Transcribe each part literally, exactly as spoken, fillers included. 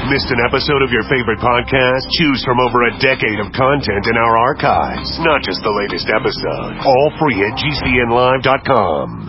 Missed an episode of your favorite podcast? Choose from over a decade of content in our archives, not just the latest episode. All free at G C N live dot com.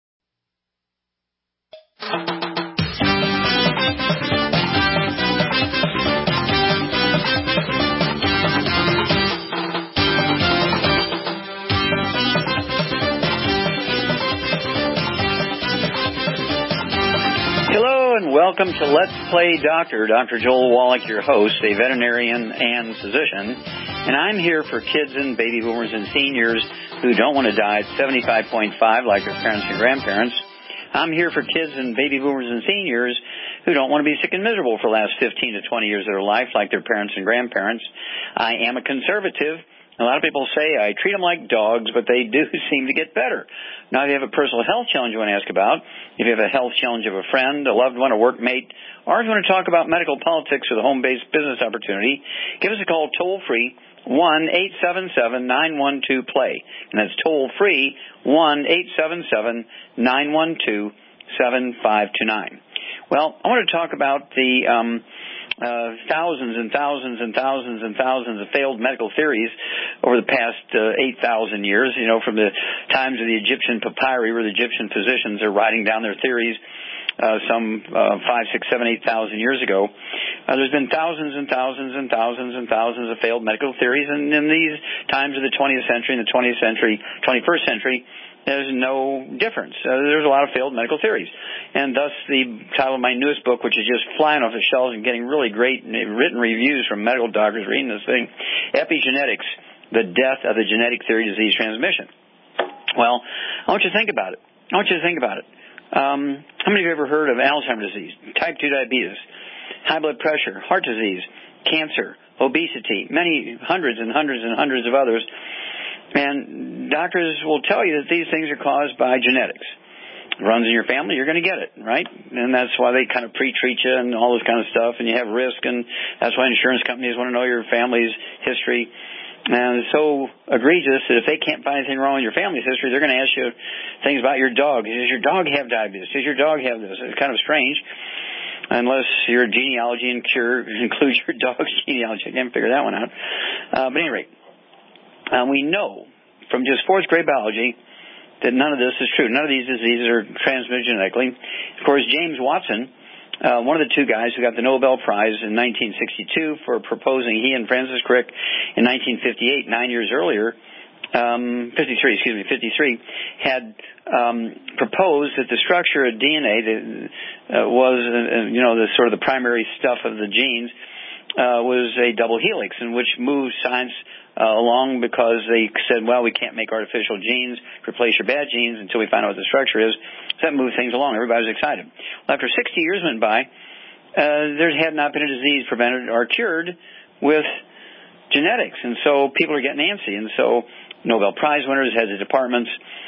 And welcome to Let's Play Doctor. Doctor Joel Wallach, your host, a veterinarian and physician. And I'm here for kids and baby boomers and seniors who don't want to die at seventy-five point five like their parents and grandparents. I'm here for kids and baby boomers and seniors who don't want to be sick and miserable for the last fifteen to twenty years of their life like their parents and grandparents. I am a conservative. A lot of people say I treat them like dogs, but they do seem to get better. Now, if you have a personal health challenge you want to ask about, if you have a health challenge of a friend, a loved one, a workmate, or if you want to talk about medical politics or the home-based business opportunity, give us a call toll-free, one eight seven seven nine one two play. And that's toll-free, one eight seven seven nine one two seven five two nine. Well, I want to talk about the um, uh, thousands and thousands and thousands and thousands of failed medical theories over the past uh, eight thousand years, you know, from the times of the Egyptian papyri where the Egyptian physicians are writing down their theories uh, some uh, five, six, seven, eight thousand years ago. Uh, there's been thousands and thousands and thousands and thousands of failed medical theories, and in these times of the twentieth century and the twentieth century, twenty-first century, there's no difference. Uh, there's a lot of failed medical theories. And thus the title of my newest book, which is just flying off the shelves and getting really great written reviews from medical doctors reading this thing, Epigenetics, the Death of the Genetic Theory of Disease Transmission. Well, I want you to think about it. I want you to think about it. Um, how many of you have ever heard of Alzheimer's disease, type two diabetes, high blood pressure, heart disease, cancer, obesity, many hundreds and hundreds and hundreds of others? And doctors will tell you that these things are caused by genetics. It runs in your family, you're going to get it, right? And that's why they kind of pre-treat you and all this kind of stuff, and you have risk, and that's why insurance companies want to know your family's history. And it's so egregious that if they can't find anything wrong with your family's history, they're going to ask you things about your dog. Does your dog have diabetes? Does your dog have this? It's kind of strange, unless your genealogy and cure includes your dog's genealogy. I can't figure that one out. Uh, but at any rate, Uh, we know from just fourth grade biology that none of this is true. None of these diseases are transmitted genetically. Of course, James Watson, uh, one of the two guys who got the Nobel Prize in nineteen sixty-two for proposing, he and Francis Crick in nineteen fifty-eight, nine years earlier, um, fifty-three, excuse me, fifty-three, had um, proposed that the structure of D N A that uh, was, uh, you know, the sort of the primary stuff of the genes uh, was a double helix, in which moved science Uh, along because they said, well, we can't make artificial genes replace your bad genes until we find out what the structure is. So that moved things along. Everybody was excited. Well, after sixty years went by, uh, there had not been a disease prevented or cured with genetics. And so people are getting antsy. And so Nobel Prize winners, heads of departments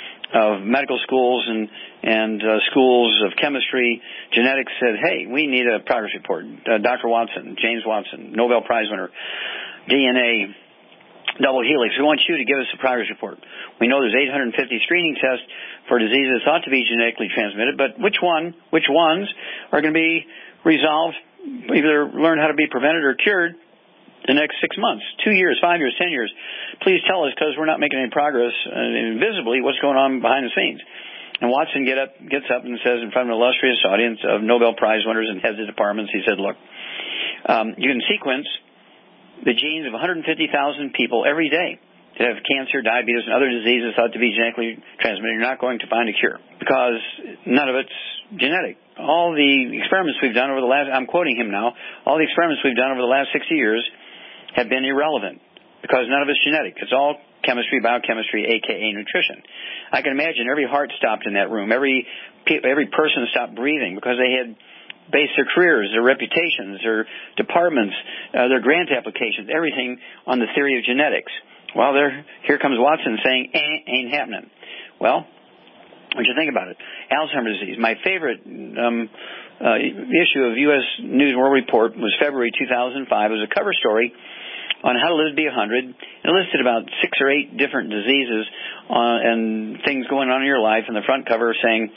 of medical schools and, and uh, schools of chemistry, genetics said, hey, we need a progress report. Uh, Doctor Watson, James Watson, Nobel Prize winner, D N A, double helix. We want you to give us a progress report. We know there's eight hundred fifty screening tests for diseases thought to be genetically transmitted, but which one, which ones are going to be resolved, either learn how to be prevented or cured the next six months, two years, five years, ten years? Please tell us, because we're not making any progress uh, invisibly what's going on behind the scenes. And Watson get up, gets up and says in front of an illustrious audience of Nobel Prize winners and heads of departments, he said, look, um, you can sequence the genes of one hundred fifty thousand people every day that have cancer, diabetes, and other diseases thought to be genetically transmitted. You're not going to find a cure because none of it's genetic. All the experiments we've done over the last, I'm quoting him now, all the experiments we've done over the last sixty years have been irrelevant because none of it's genetic. It's all chemistry, biochemistry, a k a nutrition. I can imagine every heart stopped in that room. Every, every person stopped breathing because they had base their careers, their reputations, their departments, uh, their grant applications, everything on the theory of genetics. Well, there, here comes Watson saying, eh, ain't happening. Well, what do you think about it? Alzheimer's disease. My favorite um, uh, issue of U S News and World Report was February two thousand five. It was a cover story on how to live to be one hundred. It listed about six or eight different diseases uh, and things going on in your life, and the front cover saying,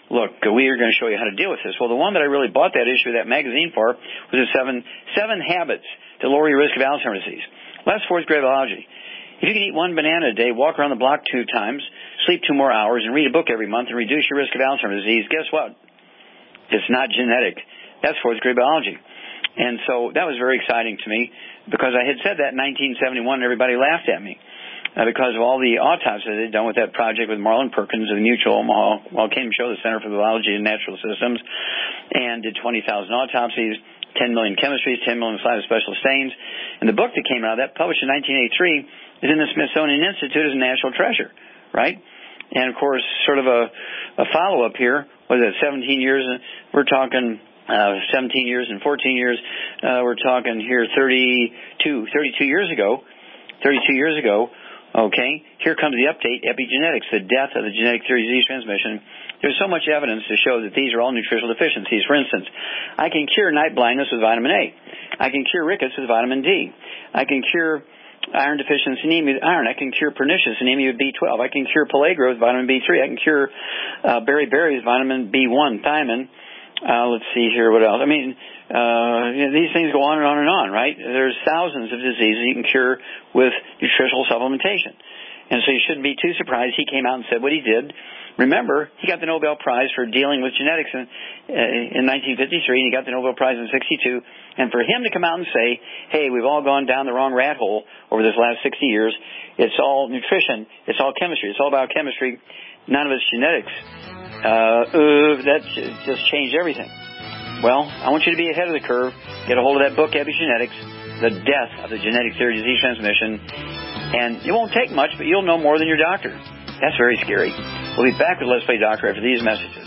look, we are going to show you how to deal with this. Well, the one that I really bought that issue of that magazine for was the seven, seven habits to lower your risk of Alzheimer's disease. Last fourth grade biology. If you can eat one banana a day, walk around the block two times, sleep two more hours, and read a book every month and reduce your risk of Alzheimer's disease, guess what? It's not genetic. That's fourth grade biology. And so that was very exciting to me because I had said that in nineteen seventy-one and everybody laughed at me uh, because of all the autopsies they'd done with that project with Marlon Perkins of the Mutual Omaha, well, came to show the Center for Biology and Natural Systems, and did twenty thousand autopsies, ten million chemistries, ten million slides of special stains. And the book that came out of that, published in nineteen eighty-three, is in the Smithsonian Institute as a national treasure, right? And, of course, sort of a, a follow-up here, was it seventeen years? We're talking uh, seventeen years and fourteen years. Uh, we're talking here thirty-two, thirty-two years ago. thirty-two years ago, okay, here comes the update, epigenetics, the death of the genetic theory of disease transmission. There's so much evidence to show that these are all nutritional deficiencies. For instance, I can cure night blindness with vitamin A. I can cure rickets with vitamin D. I can cure iron deficiency anemia with iron. I can cure pernicious anemia with B twelve. I can cure pellagra with vitamin B three. I can cure uh, beriberi with vitamin B one, thiamine. Uh, let's see here, what else? I mean, uh, you know, these things go on and on and on, right? There's thousands of diseases you can cure with nutritional supplementation. And so you shouldn't be too surprised he came out and said what he did. Remember, he got the Nobel Prize for dealing with genetics in, uh, in nineteen fifty-three, and he got the Nobel Prize in sixty-two. And for him to come out and say, hey, we've all gone down the wrong rat hole over this last sixty years, it's all nutrition, it's all chemistry, it's all biochemistry, none of it's genetics, uh, uh, that just changed everything. Well, I want you to be ahead of the curve. Get a hold of that book, Epigenetics, The Death of the Genetic Theory of Disease Transmission. And it won't take much, but you'll know more than your doctor. That's very scary. We'll be back with Let's Play Doctor after these messages.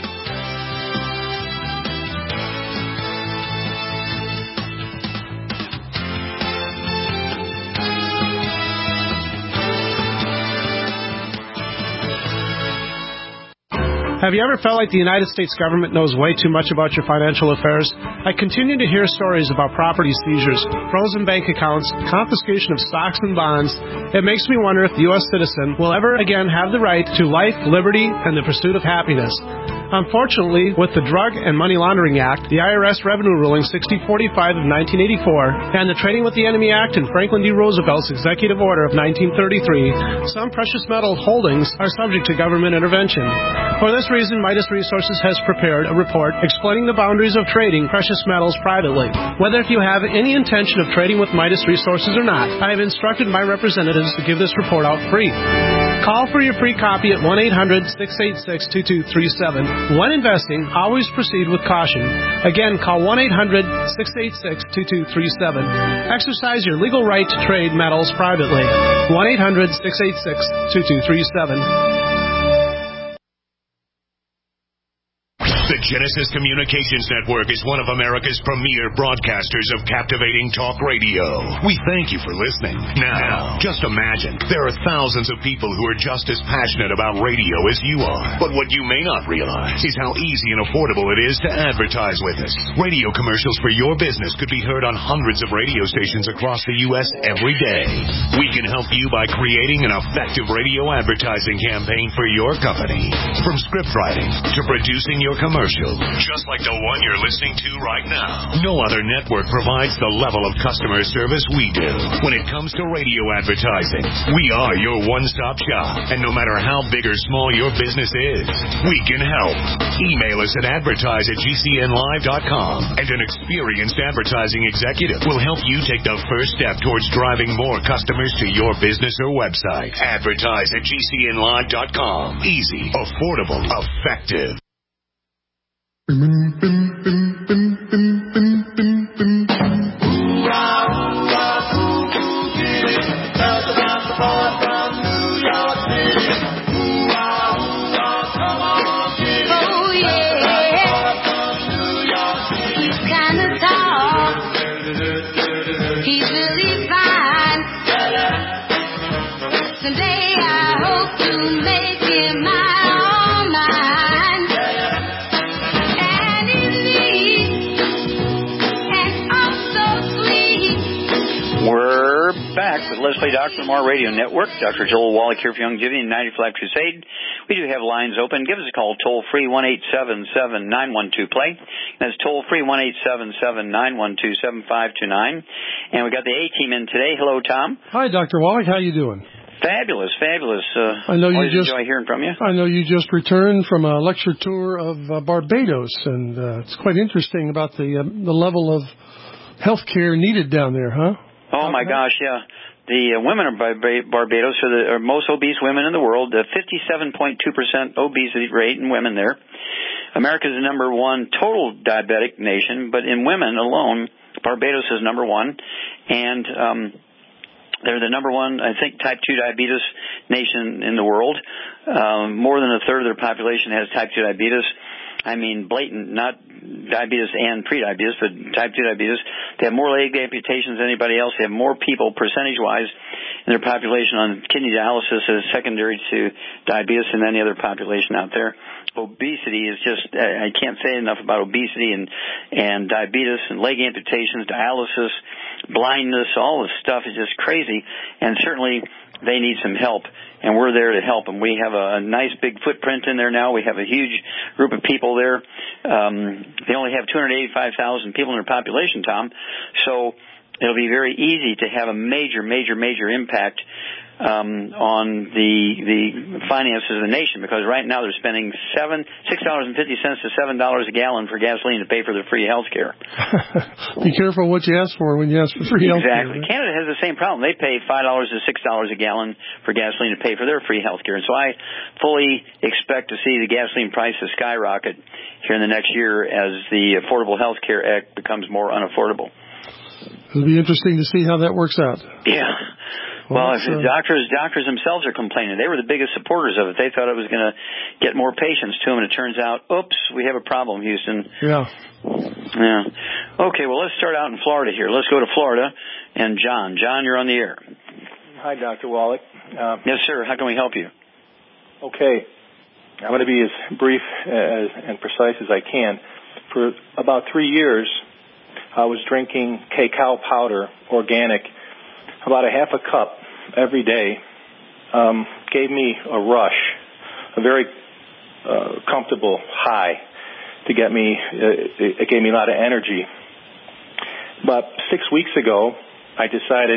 Have you ever felt like the United States government knows way too much about your financial affairs? I continue to hear stories about property seizures, frozen bank accounts, confiscation of stocks and bonds. It makes me wonder if the U S citizen will ever again have the right to life, liberty, and the pursuit of happiness. Unfortunately, with the Drug and Money Laundering Act, the I R S Revenue Ruling sixty forty-five of nineteen eighty-four, and the Trading with the Enemy Act and Franklin D. Roosevelt's Executive Order of nineteen thirty-three, some precious metal holdings are subject to government intervention. For this reason, Midas Resources has prepared a report explaining the boundaries of trading precious metals privately. Whether if you have any intention of trading with Midas Resources or not, I have instructed my representatives to give this report out free. Call for your free copy at one eight hundred, six eight six, two two three seven. When investing, always proceed with caution. Again, call one eight hundred, six eight six, two two three seven. Exercise your legal right to trade metals privately. one eight hundred, six eight six, two two three seven. The Genesis Communications Network is one of America's premier broadcasters of captivating talk radio. We thank you for listening. Now, just imagine, there are thousands of people who are just as passionate about radio as you are. But what you may not realize is how easy and affordable it is to advertise with us. Radio commercials for your business could be heard on hundreds of radio stations across the U S every day. We can help you by creating an effective radio advertising campaign for your company. From script writing to producing your commercial. Just like the one you're listening to right now. No other network provides the level of customer service we do. When it comes to radio advertising, we are your one-stop shop. And no matter how big or small your business is, we can help. Email us at advertise at G C N live dot com, and an experienced advertising executive will help you take the first step towards driving more customers to your business or website. Advertise at G C N live dot com. Easy, affordable, effective. Let's Play Doctor Lamar Radio Network. Doctor Joel Wallach here for Young Giving and ninety-five Crusade. We do have lines open. Give us a call toll-free, one eight seven seven, nine one two, play. That's toll-free, one eight seven seven, nine one two, seven five two nine. And we got the A-team in today. Hello, Tom. Hi, Doctor Wallach. How you doing? Fabulous, fabulous. Uh, I know you just enjoy hearing from you. I know you just returned from a lecture tour of uh, Barbados, and uh, it's quite interesting about the uh, the level of health care needed down there, huh? Oh, my gosh, yeah. The uh, women of Bar- Barbados are the are most obese women in the world, the fifty-seven point two percent obesity rate in women there. America is the number one total diabetic nation, but in women alone, Barbados is number one. And um, they're the number one, I think, type two diabetes nation in the world. Um, more than a third of their population has type two diabetes. I mean, blatant, not diabetes and prediabetes, but type two diabetes. They have more leg amputations than anybody else. They have more people, percentage-wise, in their population on kidney dialysis as secondary to diabetes than any other population out there. Obesity is just, I can't say enough about obesity and, and diabetes and leg amputations, dialysis, blindness, all this stuff is just crazy. And certainly they need some help, and we're there to help them. We have a nice big footprint in there now. We have a huge group of people there. Um, they only have two hundred eighty-five thousand people in their population, Tom. So it'll be very easy to have a major, major, major impact um, on the the finances of the nation, because right now they're spending seven six dollars and fifty cents to seven dollars a gallon for gasoline to pay for their free health care. Be careful what you ask for when you ask for free health care. Exactly. Right? Canada has the same problem. They pay five dollars to six dollars a gallon for gasoline to pay for their free health care. And so I fully expect to see the gasoline prices skyrocket here in the next year as the Affordable Health Care Act becomes more unaffordable. It'll be interesting to see how that works out. Yeah. Well, Well, if the uh, doctors doctors themselves are complaining. They were the biggest supporters of it. They thought it was going to get more patients to them, and it turns out, oops, we have a problem, Houston. Yeah. Yeah. Okay, well, let's start out in Florida here. Let's go to Florida. And John. John, you're on the air. Hi, Doctor Wallach. Uh, yes, sir. How can we help you? Okay. I'm going to be as brief as, and precise as I can. For about three years, I was drinking cacao powder, organic, about a half a cup every day. Um, gave me a rush, a very uh, comfortable high to get me, uh, it gave me a lot of energy. But six weeks ago, I decided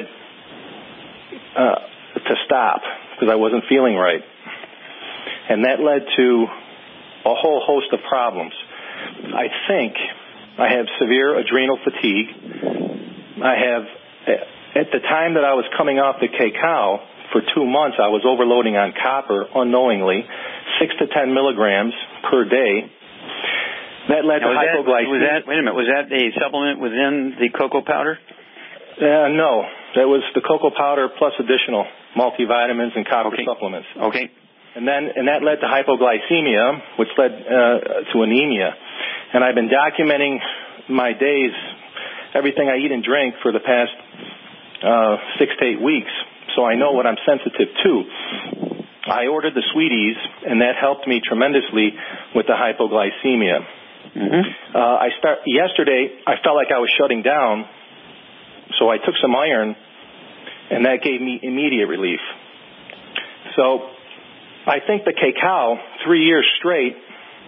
uh, to stop because I wasn't feeling right. And that led to a whole host of problems. I think I have severe adrenal fatigue. I have, at the time that I was coming off the cacao, for two months I was overloading on copper unknowingly, six to ten milligrams per day. That led now, to was hypoglycemia. That, was that, wait a minute, was that a supplement within the cocoa powder? Uh, no, that was the cocoa powder plus additional multivitamins and copper okay. supplements. Okay. And then, and that led to hypoglycemia, which led uh, to anemia. And I've been documenting my days, everything I eat and drink for the past uh, six to eight weeks, so I know what I'm sensitive to. I ordered the Sweeties, and that helped me tremendously with the hypoglycemia. Mm-hmm. Uh, I start yesterday. I felt like I was shutting down, so I took some iron, and that gave me immediate relief. So I think the cacao, three years straight,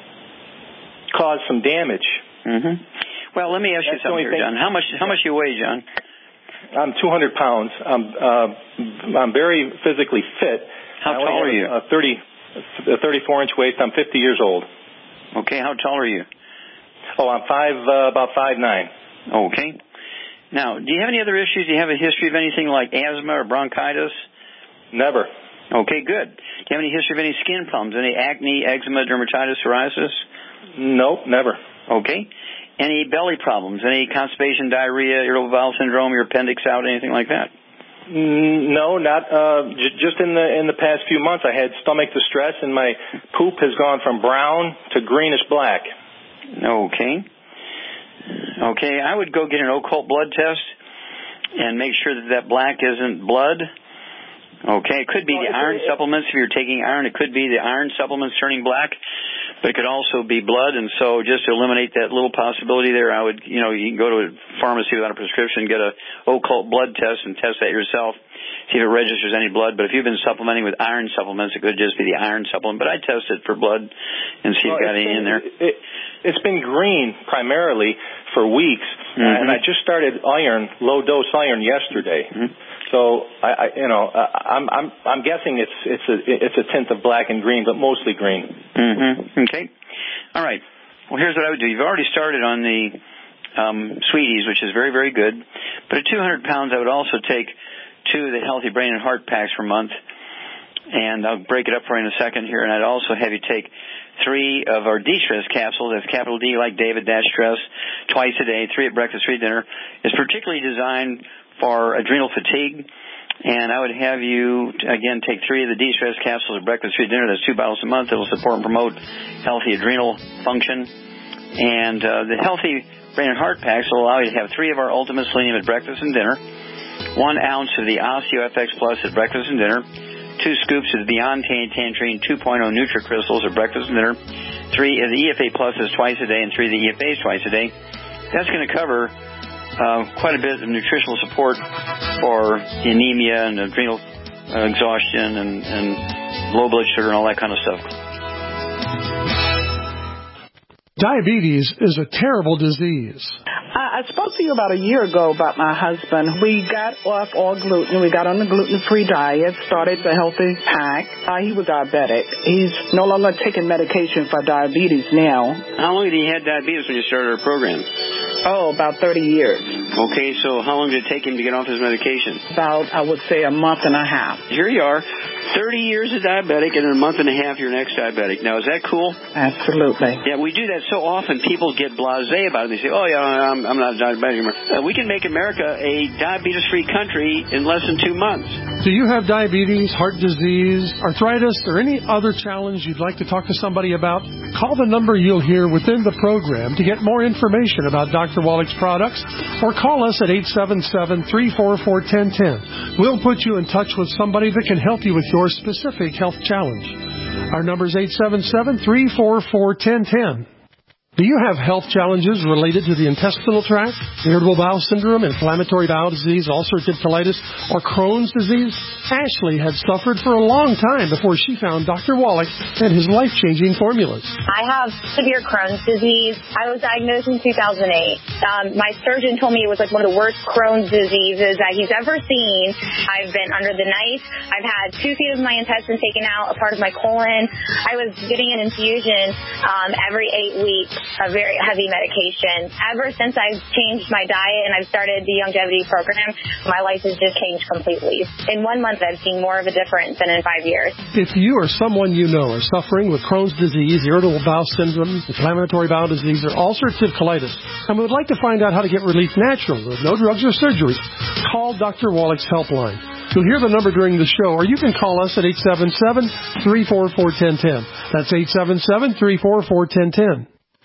caused some damage. Mm-hmm. Well, let me ask That's you something here, John. How much how much you weigh, John? I'm two hundred pounds. I'm uh, I'm very physically fit. How tall are you? A thirty, a thirty-four inch waist. I'm fifty years old. Okay. How tall are you? Oh, I'm five, uh, about five nine. Okay. Now, do you have any other issues? Do you have a history of anything like asthma or bronchitis? Never. Okay, good. Do you have any history of any skin problems? Any acne, eczema, dermatitis, psoriasis? Nope, never. Okay. Any belly problems? Any constipation, diarrhea, irritable bowel syndrome, your appendix out, anything like that? Mm, no, not uh, j- just in the in the past few months. I had stomach distress, and my poop has gone from brown to greenish black. Okay. Okay, I would go get an occult blood test and make sure that that black isn't blood. Okay, it could be the iron supplements. If you're taking iron, it could be the iron supplements turning black, but it could also be blood. And so just to eliminate that little possibility there, I would, you know, you can go to a pharmacy without a prescription, get a occult blood test and test that yourself. see if it registers any blood. But if you've been supplementing with iron supplements, it could just be the iron supplement. But I'd test it for blood and see well, if you've got any been, in there. It, it's been green primarily for weeks, mm-hmm. uh, and I just started iron, low-dose iron yesterday. Mm-hmm. So I, I, you know, I'm I'm I'm guessing it's it's a it's a tint of black and green, but mostly green. Mm-hmm. Okay. All right. Well, here's what I would do. You've already started on the um, Sweeties, which is very, very good. But at two hundred pounds, I would also take two of the Healthy Brain and Heart Packs per month. And I'll break it up for you in a second here. And I'd also have you take three of our D-Stress capsules. That's capital D like David, dash stress, twice a day, three at breakfast, three at dinner. It's particularly designed for adrenal fatigue. And I would have you, again, take three of the D-Stress capsules at breakfast, three at dinner. That's two bottles a month. It will support and promote healthy adrenal function. And uh, the Healthy Brain and Heart Packs will allow you to have three of our Ultimate Selenium at breakfast and dinner, one ounce of the OsteoFX Plus at breakfast and dinner, two scoops of the Beyond Tangerine two point oh NutriCrystals at breakfast and dinner, three of the E F A Pluses twice a day, and three of the E F As twice a day. That's going to cover uh, quite a bit of nutritional support for the anemia and adrenal uh, exhaustion and, and low blood sugar and all that kind of stuff. Diabetes is a terrible disease. I, I spoke to you about a year ago about my husband. We got off all gluten. We got on the gluten-free diet, started the Healthy Pack. Uh, he was diabetic. He's no longer taking medication for diabetes now. How long had he had diabetes when you started our program? Oh, about thirty years. Okay, so how long did it take him to get off his medication? About, I would say, a month and a half. Here you are, thirty years a diabetic, and in a month and a half you're next diabetic. Now, is that cool? Absolutely. Yeah, we do that so often. People get blasé about it. They say, oh, yeah, I'm, I'm not a diabetic anymore. Uh, we can make America a diabetes-free country in less than two months. Do you have diabetes, heart disease, arthritis, or any other challenge you'd like to talk to somebody about? Call the number you'll hear within the program to get more information about Doctor Wallach's products, or call us at eight seven seven, three four four, one zero one zero. We'll put you in touch with somebody that can help you with your specific health challenge. Our number is eight seven seven, three four four, one zero one zero. Do you have health challenges related to the intestinal tract, irritable bowel syndrome, inflammatory bowel disease, ulcerative colitis, or Crohn's disease? Ashley had suffered for a long time before she found Doctor Wallach and his life-changing formulas. I have severe Crohn's disease. I was diagnosed in two thousand eight. Um, my surgeon told me it was like one of the worst Crohn's diseases that he's ever seen. I've been under the knife. I've had two feet of my intestine taken out, a part of my colon. I was getting an infusion um, every eight weeks. A very heavy medication. Ever since I've changed my diet and I've started the longevity program, my life has just changed completely. In one month, I've seen more of a difference than in five years. If you or someone you know are suffering with Crohn's disease, irritable bowel syndrome, inflammatory bowel disease, or ulcerative colitis, and would like to find out how to get relief naturally with no drugs or surgery, call Doctor Wallach's helpline. You'll hear the number during the show, or you can call us at eight seven seven, three four four, one zero one zero. That's eight seven seven, three four four, one zero one zero.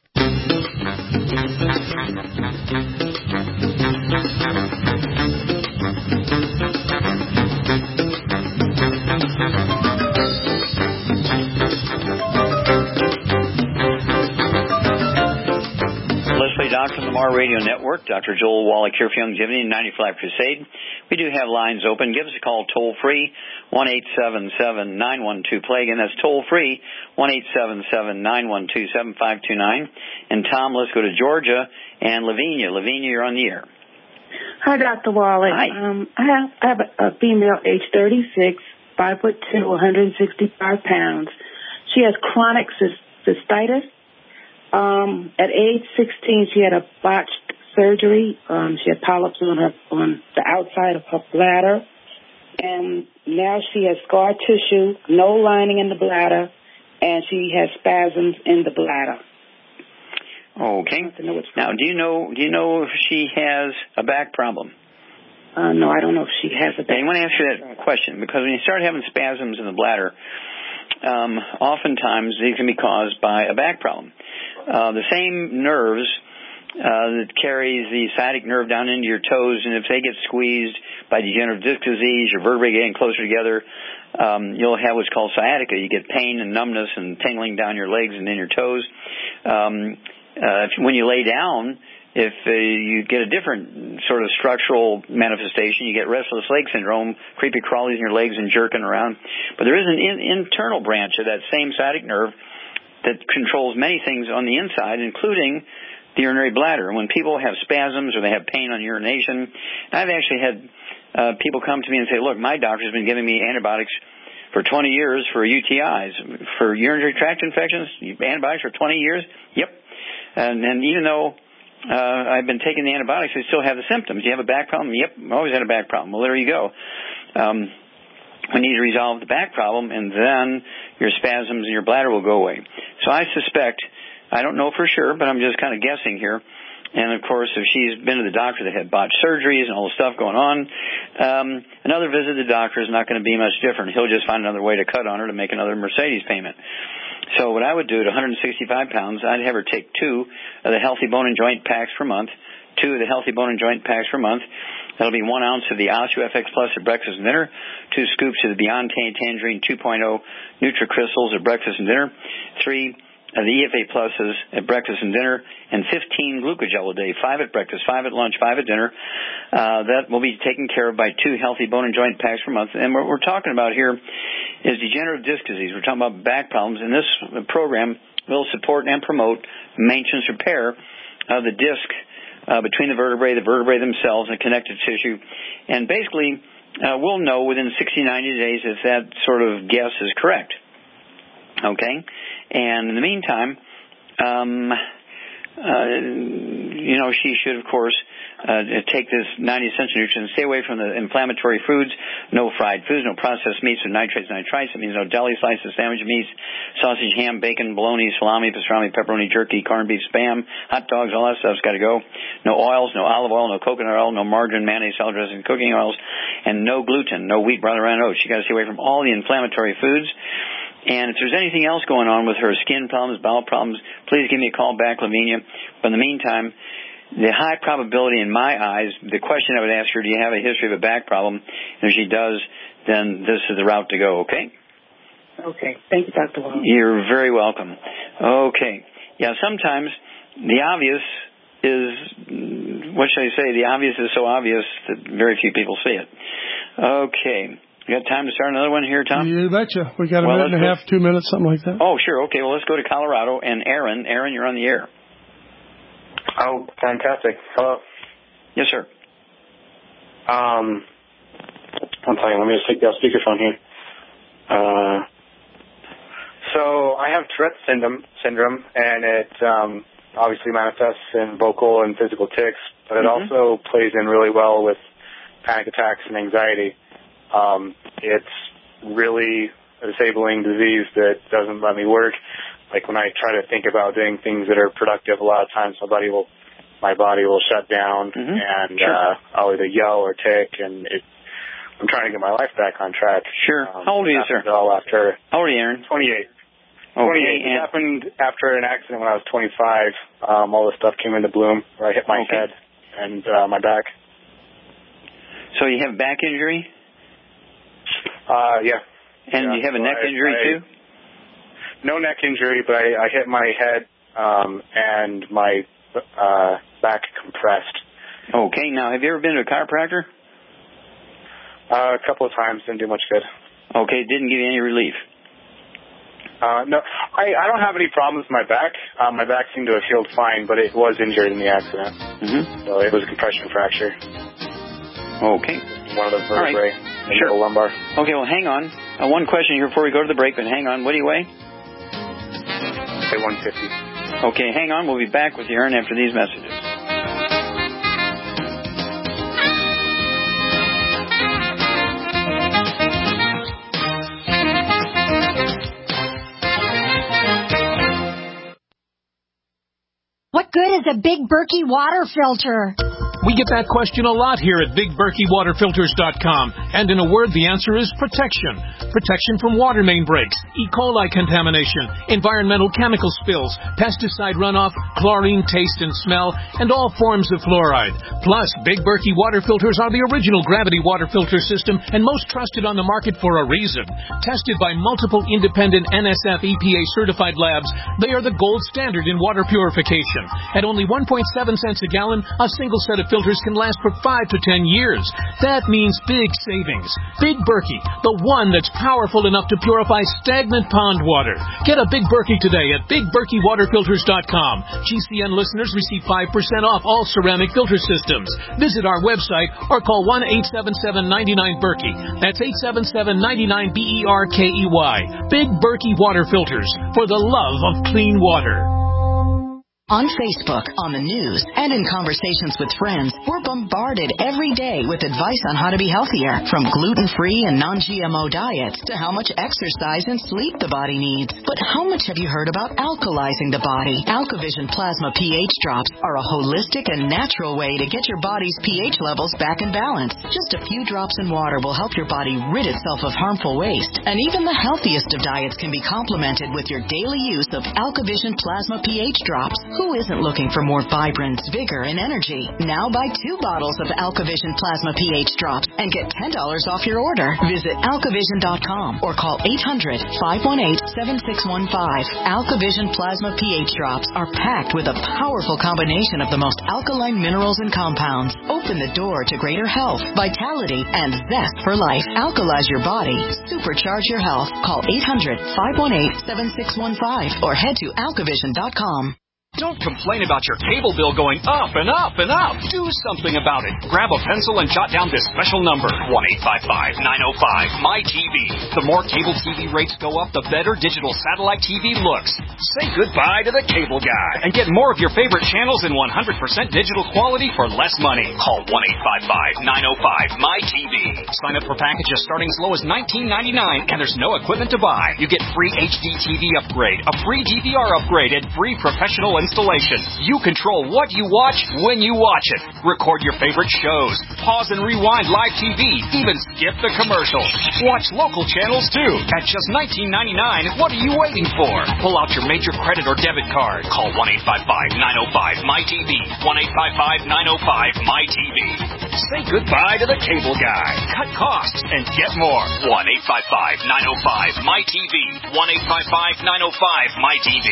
Leslie Doctor on the Mar Radio Network. Doctor Joel Wallach here for Longevity and ninety-five Crusade. We do have lines open. Give us a call toll free, one eight seven seven, nine one two, play. Again, that's toll free, one eight seven seven, nine one two, seven five two nine. And Tom, let's go to Georgia and Lavinia. Lavinia, you're on the air. Hi, Doctor Wallach. Hi. Um, I have, I have a, a female, age thirty-six, five foot two, one hundred sixty-five pounds. She has chronic cystitis. Um, at age sixteen, she had a botched surgery. Um, she had polyps on her on the outside of her bladder, and now she has scar tissue, no lining in the bladder, and she has spasms in the bladder. Okay. Now, do you know do you know if she has a back problem? Uh, no, I don't know if she has a back. I want to ask you that question because when you start having spasms in the bladder, um, oftentimes these can be caused by a back problem. Uh, the same nerves uh, that carries the sciatic nerve down into your toes, and if they get squeezed by degenerative disc disease, your vertebrae getting closer together, um, you'll have what's called sciatica. You get pain and numbness and tingling down your legs and in your toes. Um, uh, when you lay down, if uh, you get a different sort of structural manifestation, you get restless leg syndrome, creepy crawlies in your legs and jerking around. But there is an in- internal branch of that same sciatic nerve that controls many things on the inside, including the urinary bladder. When people have spasms or they have pain on urination, I've actually had uh, people come to me and say, look, my doctor's been giving me antibiotics for twenty years for U T Is, for urinary tract infections, antibiotics for twenty years. Yep. And, and even though uh, I've been taking the antibiotics, I still have the symptoms. You have a back problem? Yep, I always had a back problem. Well, there you go. Um, we need to resolve the back problem, and then your spasms in your bladder will go away. So I suspect, I don't know for sure, but I'm just kind of guessing here. And, of course, if she's been to the doctor that had botched surgeries and all the stuff going on, um, another visit to the doctor is not going to be much different. He'll just find another way to cut on her to make another Mercedes payment. So what I would do at one hundred sixty-five pounds, I'd have her take two of the Healthy Bone and Joint packs per month, two of the Healthy Bone and Joint packs per month. That'll be one ounce of the OsteoFX Plus at breakfast and dinner, two scoops of the Beyond Tangerine two point oh NutriCrystals at breakfast and dinner, three of the E F A Pluses at breakfast and dinner, and fifteen Glucogel a day, five at breakfast, five at lunch, five at dinner. Uh, that will be taken care of by two Healthy Bone and Joint packs per month. And what we're talking about here is degenerative disc disease. We're talking about back problems, and this program will support and promote maintenance repair of the disc uh, between the vertebrae, the vertebrae themselves, and connective tissue. And basically, uh, we'll know within sixty, ninety days if that sort of guess is correct. Okay? And in the meantime, um, uh, you know, she should, of course, uh, take this ninety essential nutrients, stay away from the inflammatory foods, no fried foods, no processed meats with nitrates and nitrites. It means no deli slices, sandwich meats, sausage, ham, bacon, bologna, salami, pastrami, pepperoni, jerky, corned beef, Spam, hot dogs, all that stuff's got to go. No oils, no olive oil, no coconut oil, no margarine, mayonnaise, salad dressing, cooking oils, and no gluten, no wheat, brown, and oats. You got to stay away from all the inflammatory foods. And if there's anything else going on with her, skin problems, bowel problems, please give me a call back, Lavinia. But in the meantime, the high probability in my eyes, the question I would ask her, do you have a history of a back problem? And if she does, then this is the route to go, okay? Okay. Thank you, Doctor Wall. You're very welcome. Okay. Yeah, sometimes the obvious is, what should I say, the obvious is so obvious that very few people see it. Okay. You got time to start another one here, Tom? You betcha. We got a well, minute and a half, two minutes, something like that. Oh, sure. Okay, well, let's go to Colorado. And Aaron, Aaron, you're on the air. Oh, fantastic. Hello. Yes, sir. Um, one second. Let me just take the speakerphone here. Uh, so I have Tourette's syndrome, syndrome, and it um, obviously manifests in vocal and physical tics, but it mm-hmm. also plays in really well with panic attacks and anxiety. Um, it's really a disabling disease that doesn't let me work. Like when I try to think about doing things that are productive, a lot of times my body will, my body will shut down, mm-hmm. and sure. uh, I'll either yell or tick, and it, I'm trying to get my life back on track. Sure. Um, How old are you, sir? All after How old are you, Aaron? twenty-eight. Okay. twenty-eight. It happened after an accident when I was twenty-five. Um, all this stuff came into bloom where I hit my okay. head and uh, my back. So you have back injury? Uh, yeah. And yeah. you have a so neck I, injury, I, too? No neck injury, but I, I hit my head um, and my uh, back compressed. Okay. Now, have you ever been to a chiropractor? Uh, a couple of times. Didn't do much good. Okay. Didn't give you any relief? Uh, no. I, I don't have any problems with my back. Uh, my back seemed to have healed fine, but it was injured in the accident. Mm-hmm. So it was a compression fracture. Okay. One of the vertebrae. Right. In sure. the lumbar. Okay, well, hang on. Uh, one question here before we go to the break, but hang on. What do you weigh? I weigh one fifty. Okay, hang on. We'll be back with you, Aaron, after these messages. What good is a big Berkey water filter? We get that question a lot here at Big Berkey Water Filters dot com. And in a word, the answer is protection. Protection from water main breaks, E. coli contamination, environmental chemical spills, pesticide runoff, chlorine taste and smell, and all forms of fluoride. Plus, Big Berkey Water Filters are the original gravity water filter system and most trusted on the market for a reason. Tested by multiple independent N S F E P A certified labs, they are the gold standard in water purification. At only one point seven cents a gallon, a single set of filters can last for five to ten years. That means big savings. Big Berkey, the one that's powerful enough to purify stagnant pond water. Get a Big Berkey today at Big Berkey Water Filters dot com. G C N listeners receive five percent off all ceramic filter systems. Visit our website or call one eight seven seven, nine nine, Berkey. That's eight seven seven, nine nine, B E R K E Y. Big Berkey Water Filters, for the love of clean water. On Facebook, on the news, and in conversations with friends, we're bombarded every day with advice on how to be healthier, from gluten-free and non-G M O diets to how much exercise and sleep the body needs. But how much have you heard about alkalizing the body? AlkaVision Plasma pH drops are a holistic and natural way to get your body's pH levels back in balance. Just a few drops in water will help your body rid itself of harmful waste. And even the healthiest of diets can be complemented with your daily use of AlkaVision Plasma pH drops. Who isn't looking for more vibrance, vigor, and energy? Now buy two bottles of AlkaVision Plasma pH drops and get ten dollars off your order. Visit alkavision dot com or call eight hundred, five one eight, seven six one five. AlkaVision Plasma pH drops are packed with a powerful combination of the most alkaline minerals and compounds. Open the door to greater health, vitality, and zest for life. Alkalize your body. Supercharge your health. Call eight hundred, five one eight, seven six one five or head to alkavision dot com. Don't complain about your cable bill going up and up and up. Do something about it. Grab a pencil and jot down this special number, one eight five five, nine oh five, M Y T V. The more cable T V rates go up, the better digital satellite T V looks. Say goodbye to the cable guy and get more of your favorite channels in one hundred percent digital quality for less money. Call one eight five five, nine oh five, M Y T V. Sign up for packages starting as low as nineteen ninety-nine, and there's no equipment to buy. You get free H D T V upgrade, a free D V R upgrade, and free professional installation. You control what you watch when you watch it. Record your favorite shows. Pause and rewind live T V. Even skip the commercials. Watch local channels too. At just nineteen ninety-nine, what are you waiting for? Pull out your major credit or debit card. Call one eight five five, nine oh five, M Y T V. one eight five five, nine oh five, M Y T V. Say goodbye to the cable guy. Cut costs and get more. one eight five five, nine oh five, M Y T V. one eight five five, nine oh five, M Y T V.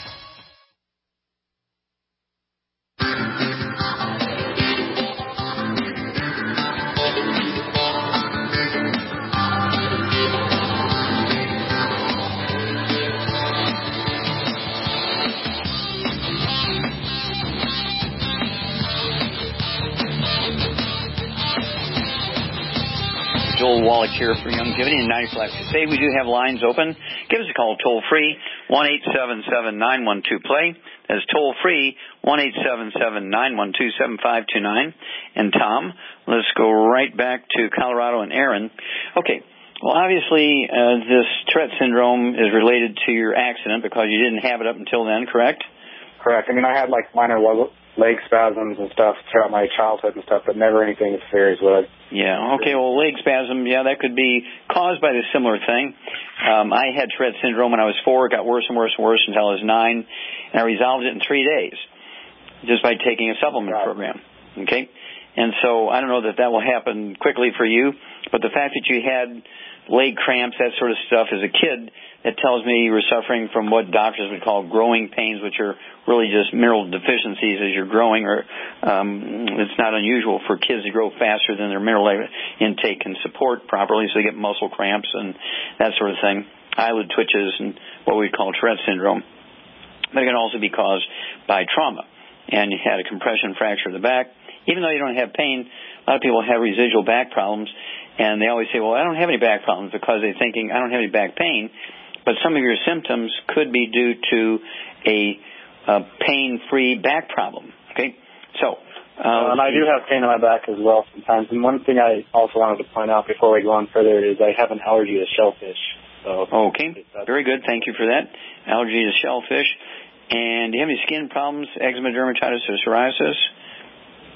Joel Wallach here for Youngevity and ninety-five. Today we do have lines open. Give us a call toll free, one eight seven seven, nine one two, play. That's toll free, one eight seven seven, nine one two, seven five two nine. And Tom, let's go right back to Colorado and Aaron. Okay, well obviously uh, this Tourette syndrome is related to your accident because you didn't have it up until then, correct? Correct. I mean, I had like minor leg spasms and stuff throughout my childhood and stuff, but never anything as serious with it. Yeah, okay, well, leg spasm, yeah, that could be caused by this similar thing. Um, I had Tourette syndrome when I was four. It got worse and worse and worse until I was nine, and I resolved it in three days just by taking a supplement right. program, okay? And so I don't know that that will happen quickly for you, but the fact that you had leg cramps, that sort of stuff as a kid, that tells me you were suffering from what doctors would call growing pains, which are really just mineral deficiencies as you're growing. Or um, it's not unusual for kids to grow faster than their mineral intake can support properly, so they get muscle cramps and that sort of thing, eyelid twitches, and what we call Tourette syndrome. But it can also be caused by trauma. And you had a compression fracture of the back. Even though you don't have pain, a lot of people have residual back problems, and they always say, well, I don't have any back problems, because they're thinking, I don't have any back pain. But some of your symptoms could be due to a, a pain-free back problem. Okay, so uh, uh, and I do have pain in my back as well sometimes. And one thing I also wanted to point out before we go on further is I have an allergy to shellfish. So okay, very good. Thank you for that. Allergy to shellfish. And do you have any skin problems, eczema, dermatitis, or psoriasis?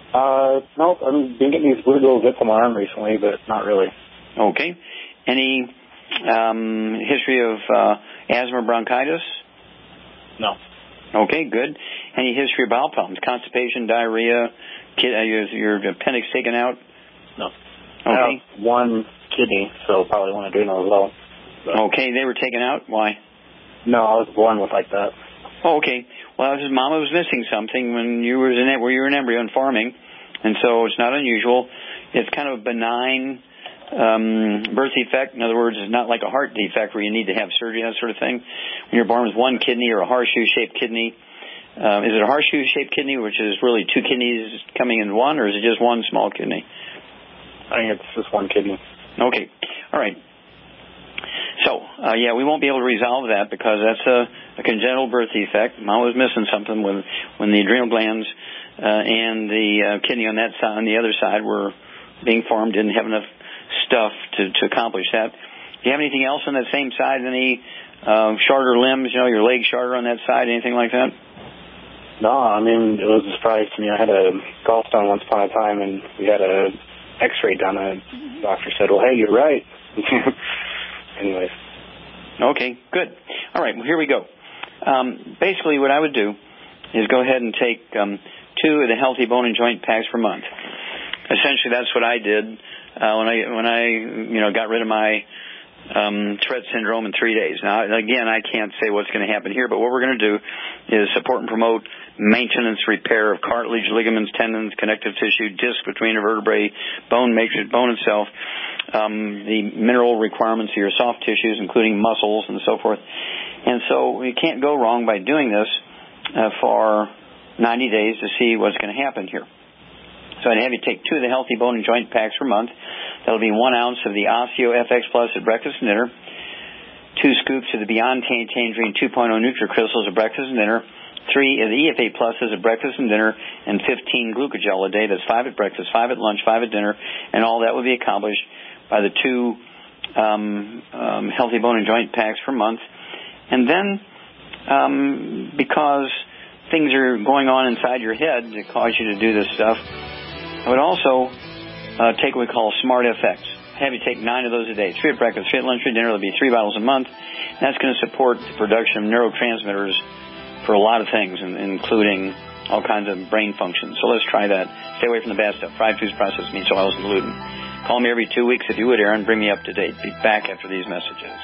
Uh, nope. I've been getting these weird little bits on my arm recently, but not really. Okay. Any um, history of uh, asthma or bronchitis? No. Okay, good. Any history of bowel problems? Constipation, diarrhea, kid, uh, your, your appendix taken out? No. Okay. I have one kidney, so probably one adrenal as well. But okay, they were taken out? Why? No, I was born with like that. Oh, okay. Well, his mama was missing something when you were in it, where you were an embryo and farming, and so it's not unusual. It's kind of a benign um, birth defect. In other words, it's not like a heart defect where you need to have surgery, that sort of thing. When you're born with one kidney or a horseshoe-shaped kidney, uh, is it a horseshoe-shaped kidney, which is really two kidneys coming in one, or is it just one small kidney? I think it's just one kidney. Okay. All right. So, uh, yeah, we won't be able to resolve that because that's a, a congenital birth defect. Mom was missing something when, when the adrenal glands uh, and the uh, kidney on that side, on the other side, were being formed, didn't have enough stuff to, to accomplish that. Do you have anything else on that same side? Any uh, shorter limbs, you know, your legs shorter on that side, anything like that? No, I mean, it was a surprise to me. I had a gallstone once upon a time, and we had a X-ray done. And the doctor said, well, hey, you're right. Anyways. Okay, good. All right, well, here we go. Um, basically, what I would do is go ahead and take um, two of the Healthy Bone and Joint Packs per month. Essentially, that's what I did uh, when I when I you know got rid of my um, Tourette syndrome in three days. Now, again, I can't say what's going to happen here, but what we're going to do is support and promote maintenance, repair of cartilage, ligaments, tendons, connective tissue, disc between the vertebrae, bone matrix, bone itself, um, the mineral requirements of your soft tissues, including muscles and so forth. And so you can't go wrong by doing this uh, for ninety days to see what's going to happen here. So I'd have you take two of the Healthy Bone and Joint Packs per month. That'll be one ounce of the Osteo F X Plus at breakfast and dinner, two scoops of the Beyond Tangerine two point oh NutriCrystals at breakfast and dinner, three of the E F A Pluses at breakfast and dinner, and fifteen Glucogel a day. That's five at breakfast, five at lunch, five at dinner, and all that will be accomplished by the two um, um, Healthy Bone and Joint Packs per month. And then, um, because things are going on inside your head that cause you to do this stuff, I would also uh, take what we call Smart F X. Have you take nine of those a day. Three at breakfast, three at lunch, three at dinner. There'll be three bottles a month. And that's going to support the production of neurotransmitters for a lot of things, including all kinds of brain functions. So let's try that. Stay away from the bad stuff. Fried foods, processed meats, oils, and gluten. Call me every two weeks if you would, Aaron. Bring me up to date. Be back after these messages.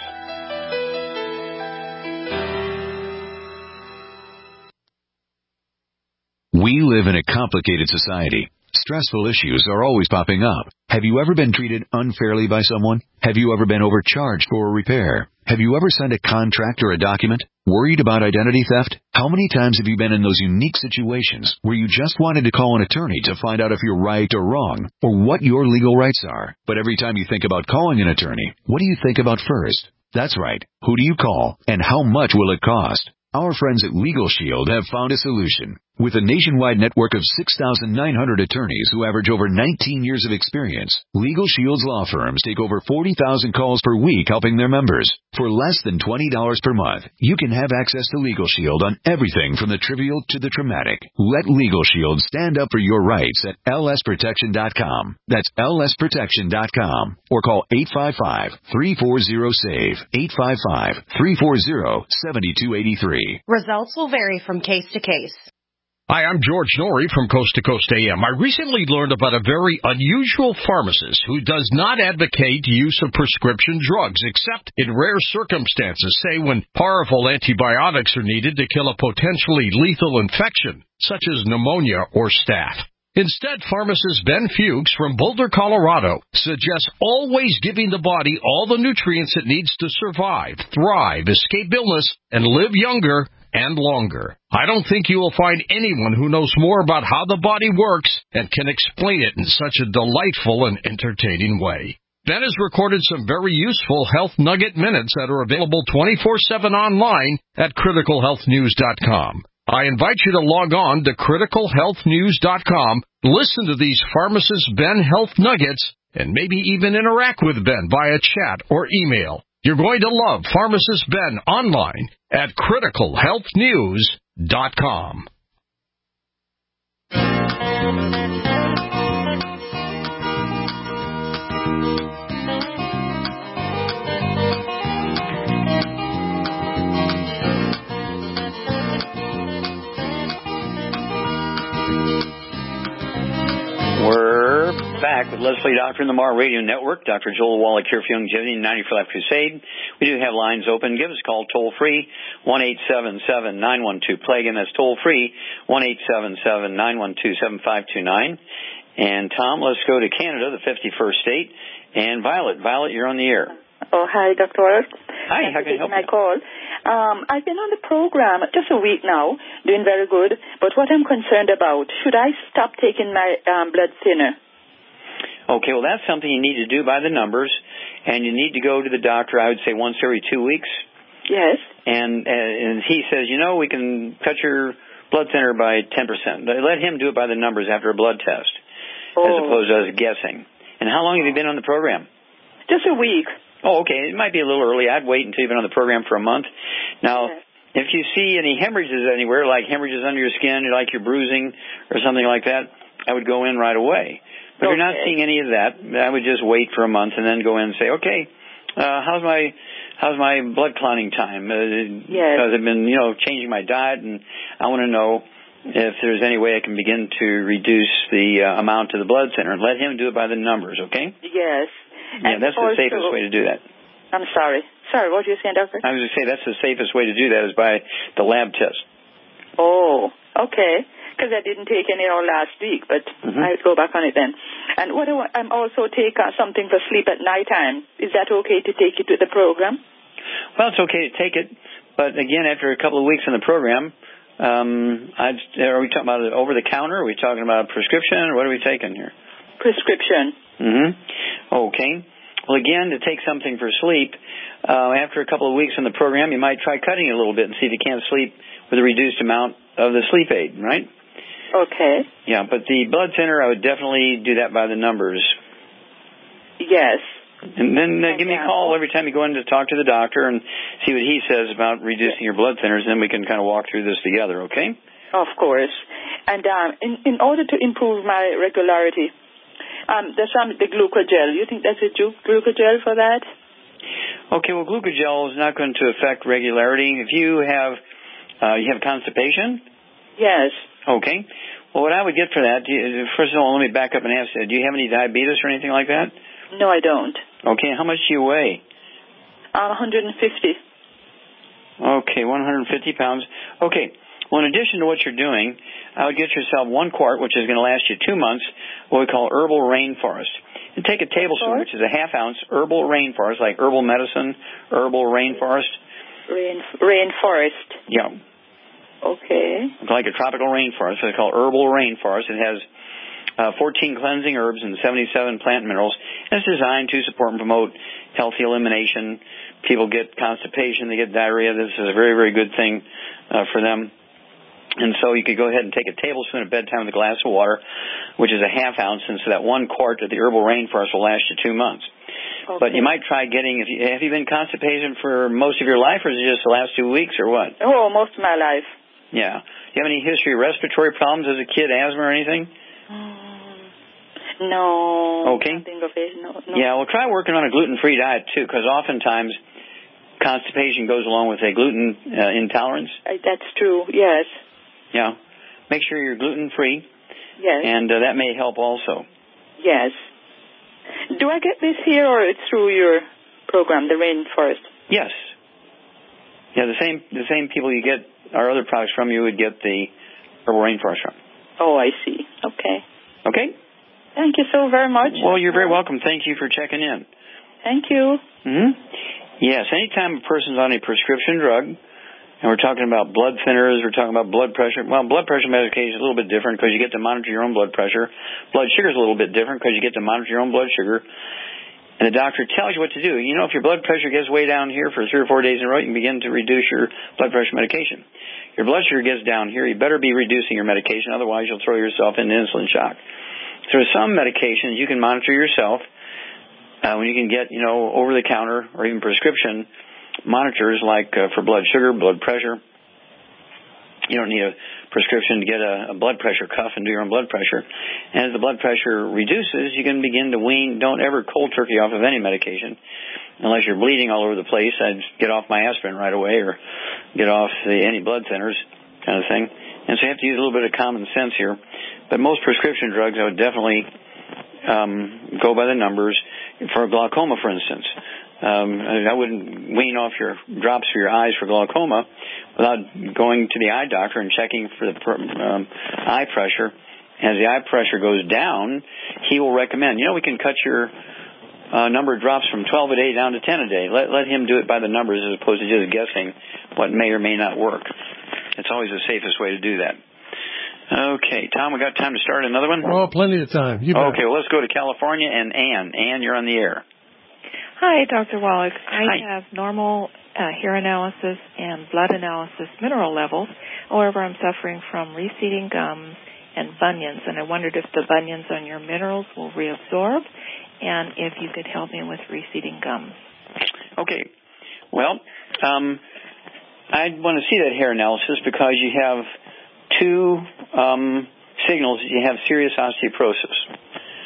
We live in a complicated society. Stressful issues are always popping up. Have you ever been treated unfairly by someone? Have you ever been overcharged for a repair? Have you ever signed a contract or a document? Worried about identity theft? How many times have you been in those unique situations where you just wanted to call an attorney to find out if you're right or wrong, or what your legal rights are? But every time you think about calling an attorney, what do you think about first? That's right. Who do you call, and how much will it cost? Our friends at Legal Shield have found a solution. With a nationwide network of six thousand nine hundred attorneys who average over nineteen years of experience, Legal Shield's law firms take over forty thousand calls per week helping their members. For less than twenty dollars per month, you can have access to Legal Shield on everything from the trivial to the traumatic. Let Legal Shield stand up for your rights at L S protection dot com. That's L S protection dot com. Or call eight five five, three four zero, SAVE, eight five five, three four zero, seven two eight three. Results will vary from case to case. Hi, I'm George Norrie from Coast to Coast A M. I recently learned about a very unusual pharmacist who does not advocate use of prescription drugs, except in rare circumstances, say when powerful antibiotics are needed to kill a potentially lethal infection, such as pneumonia or staph. Instead, pharmacist Ben Fuchs from Boulder, Colorado, suggests always giving the body all the nutrients it needs to survive, thrive, escape illness, and live younger and longer. I don't think you will find anyone who knows more about how the body works and can explain it in such a delightful and entertaining way. Ben has recorded some very useful Health Nugget Minutes that are available twenty-four seven online at critical health news dot com. I invite you to log on to critical health news dot com, listen to these Pharmacist Ben Health Nuggets, and maybe even interact with Ben via chat or email. You're going to love Pharmacist Ben online at critical health news dot com. back with Let's Play Doctor in the Mar Radio Network. Doctor Joel Wallach here for Longevity and ninety for Life Crusade. We do have lines open. Give us a call toll-free, one eight seven seven, nine one two, play. Again, that's toll-free, one eight seven seven, nine one two, seven five two nine. And, Tom, let's go to Canada, the fifty-first state. And, Violet. Violet, you're on the air. Oh, hi, Doctor Wallach. Hi, how can I help my you? call. Um, I've been on the program just a week now, doing very good. But what I'm concerned about, should I stop taking my um, blood thinner? Okay, well, that's something you need to do by the numbers, and you need to go to the doctor, I would say, once every two weeks. Yes. And, and he says, you know, we can cut your blood thinner by ten percent. Let him do it by the numbers after a blood test, oh. as opposed to us guessing. And how long have you been on the program? Just a week. Oh, okay. It might be a little early. I'd wait until you've been on the program for a month. Now, yes. if you see any hemorrhages anywhere, like hemorrhages under your skin, like you're bruising or something like that, I would go in right away. But okay. if you're not seeing any of that, I would just wait for a month and then go in and say, okay, uh, how's my how's my blood clotting time? Uh, yes. Because I've been, you know, changing my diet, and I want to know if there's any way I can begin to reduce the uh, amount of the blood thinner. Let him do it by the numbers, okay? Yes. Yeah, and that's also, the safest way to do that. I'm sorry. Sorry, what were you saying, Doctor? I was going to say that's the safest way to do that is by the lab test. Oh, okay. Because I didn't take any all last week, but mm-hmm. I'll go back on it then. And what do I, I'm also take uh, something for sleep at nighttime. Is that okay to take it to the program? Well, it's okay to take it, but again, after a couple of weeks in the program, um, I'd, are we talking about it over the counter? Are we talking about a prescription? What are we taking here? Prescription. Mm-hmm. Okay. Well, again, to take something for sleep, uh, after a couple of weeks in the program, you might try cutting it a little bit and see if you can't sleep with a reduced amount of the sleep aid, right? Okay. Yeah, but the blood thinner, I would definitely do that by the numbers. Yes. And then uh, give me a call every time you go in to talk to the doctor and see what he says about reducing your blood thinners, and then we can kind of walk through this together, okay? Of course. And um, in, in order to improve my regularity, Um, there's some, the glucogel. You think that's a glucogel for that? Okay, well, glucogel is not going to affect regularity. If you have, uh, you have constipation? Yes. Okay. Well, what I would get for that, do you, first of all, let me back up and ask you, do you have any diabetes or anything like that? No, I don't. Okay, how much do you weigh? Um, one hundred fifty. Okay, one hundred fifty pounds. Okay. Well, in addition to what you're doing, I would get yourself one quart, which is going to last you two months, what we call herbal rainforest. And take a tablespoon, which is a half ounce, herbal rainforest, like herbal medicine, herbal rainforest. Rain, rainforest. Yeah. Okay. It's like a tropical rainforest. So it's called herbal rainforest. It has uh, fourteen cleansing herbs and seventy-seven plant minerals. And it's designed to support and promote healthy elimination. People get constipation, they get diarrhea. This is a very, very good thing uh, for them. And so you could go ahead and take a tablespoon at bedtime with a glass of water, which is a half ounce, and so that one quart of the herbal rainforest will last you two months. Okay. But you might try getting, if you, have you been constipated for most of your life, or is it just the last two weeks, or what? Oh, most of my life. Yeah. Do you have any history of respiratory problems as a kid, asthma or anything? Um, no. Okay. Nothing of it. No, no. Yeah, well, try working on a gluten-free diet, too, because oftentimes constipation goes along with a gluten uh, intolerance. Uh, that's true, yes. Yeah. Make sure you're gluten-free. Yes. And uh, that may help also. Yes. Do I get this here or it's through your program, the Rainforest? Yes. Yeah, the same the same people you get our other products from, you would get the Herbal Rainforest from. Oh, I see. Okay. Okay. Thank you so very much. Well, you're very welcome. Thank you for checking in. Thank you. Mm-hmm. Yes, anytime a person's on a prescription drug, and we're talking about blood thinners, we're talking about blood pressure. Well, blood pressure medication is a little bit different because you get to monitor your own blood pressure. Blood sugar is a little bit different because you get to monitor your own blood sugar. And the doctor tells you what to do. You know, if your blood pressure gets way down here for three or four days in a row, you can begin to reduce your blood pressure medication. Your blood sugar gets down here, you better be reducing your medication, otherwise you'll throw yourself into insulin shock. So there's some medications you can monitor yourself uh, when you can get, you know, over-the-counter or even prescription monitors like uh, for blood sugar, blood pressure. You don't need a prescription to get a, a blood pressure cuff and do your own blood pressure. And as the blood pressure reduces, you can begin to wean. Don't ever cold turkey off of any medication unless you're bleeding all over the place. I'd get off my aspirin right away or get off the, any blood thinners kind of thing. And so you have to use a little bit of common sense here. But most prescription drugs, I would definitely um, go by the numbers for glaucoma, for instance. Um, I wouldn't wean off your drops for your eyes for glaucoma without going to the eye doctor and checking for the um, eye pressure. As the eye pressure goes down, he will recommend, you know, we can cut your uh, number of drops from twelve a day down to ten a day. Let, let him do it by the numbers as opposed to just guessing what may or may not work. It's always the safest way to do that. Okay, Tom, we got time to start another one? Oh, plenty of time. You bet. Okay, well, let's go to California and Ann. Ann, you're on the air. Hi, Doctor Wallach. I Hi. have normal uh, hair analysis and blood analysis mineral levels. However, I'm suffering from receding gums and bunions, and I wondered if the bunions on your minerals will reabsorb, and if you could help me with receding gums. Okay. Well, um, I'd want to see that hair analysis because you have two um, signals that you have serious osteoporosis.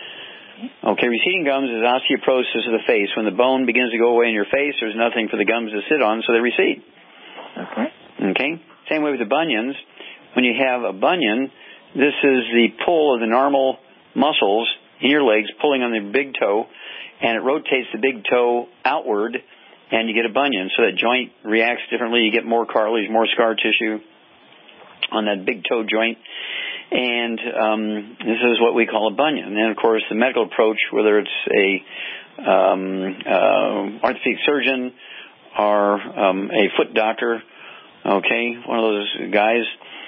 Okay, receding gums is osteoporosis of the face. When the bone begins to go away in your face, there's nothing for the gums to sit on, so they recede. Okay. Okay? Same way with the bunions. When you have a bunion, this is the pull of the normal muscles in your legs pulling on the big toe, and it rotates the big toe outward, and you get a bunion. So that joint reacts differently. You get more cartilage, more scar tissue on that big toe joint. And um, this is what we call a bunion. And then, of course, the medical approach, whether it's a um, uh, orthopedic surgeon or um, a foot doctor, okay, one of those guys,